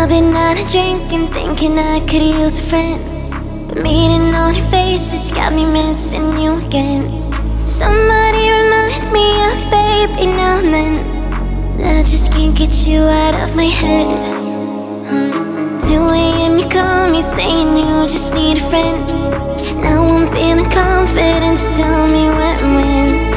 I've been out of drinking, thinking I could use a friend, but meeting all your faces got me missing you again. Somebody reminds me of you, baby, now and then. I just can't get you out of my head. 2 a.m. you call me saying you just need a friend. Now I'm feeling confident, just tell me when.